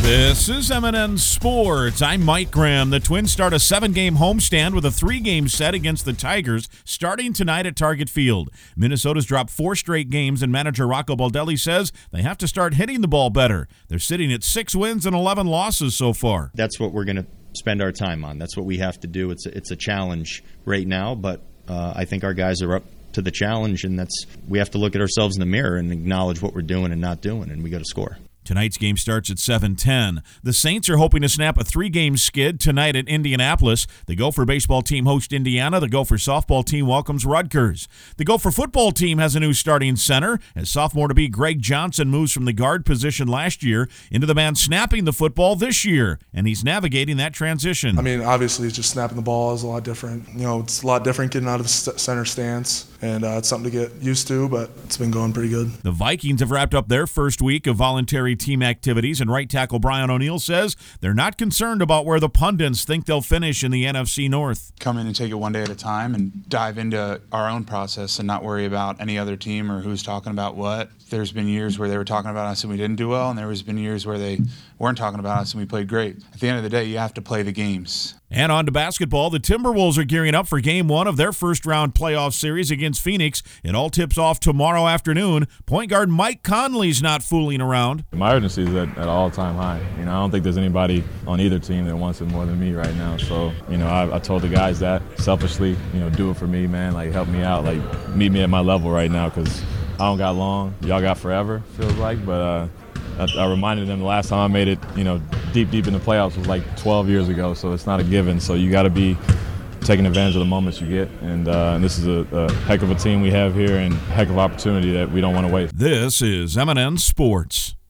This is M&N Sports. I'm Mike Graham. The Twins start a 7-game homestand with a 3-game set against the Tigers starting tonight at Target Field. Minnesota's dropped 4 straight games, and manager Rocco Baldelli says they have to start hitting the ball better. They're sitting at 6 wins and 11 losses so far. That's what we're going to spend our time on. That's what we have to do. It's a challenge right now, but I think our guys are up to the challenge, and we have to look at ourselves in the mirror and acknowledge what we're doing and not doing, and we got to score. Tonight's game starts at 7:10. The Saints are hoping to snap a 3-game skid tonight at Indianapolis. The Gopher baseball team hosts Indiana. The Gopher softball team welcomes Rutgers. The Gopher football team has a new starting center as sophomore-to-be Greg Johnson moves from the guard position last year into the man snapping the football this year, and he's navigating that transition. I mean, obviously, just snapping the ball is a lot different. It's a lot different getting out of the center stance, and it's something to get used to, but it's been going pretty good. The Vikings have wrapped up their first week of voluntary team activities, and right tackle Brian O'Neill says they're not concerned about where the pundits think they'll finish in the NFC North. Come in and take it one day at a time and dive into our own process and not worry about any other team or who's talking about what. There's been years where they were talking about us and we didn't do well, and there has been years where they weren't talking about us and we played great. At the end of the day, you have to play the games. And on to basketball. The Timberwolves are gearing up for Game 1 of their first-round playoff series against Phoenix. It all tips off tomorrow afternoon. Point guard Mike Conley's not fooling around. My urgency is at an all-time high. I don't think there's anybody on either team that wants it more than me right now. So, I told the guys that selfishly, do it for me, man. Like, help me out. Like, meet me at my level right now because I don't got long. Y'all got forever, feels like. But I reminded them the last time I made it, deep in the playoffs was like 12 years ago, so it's not a given. So you got to be taking advantage of the moments you get, and this is a heck of a team we have here and heck of opportunity that we don't want to waste. This is M&N Sports.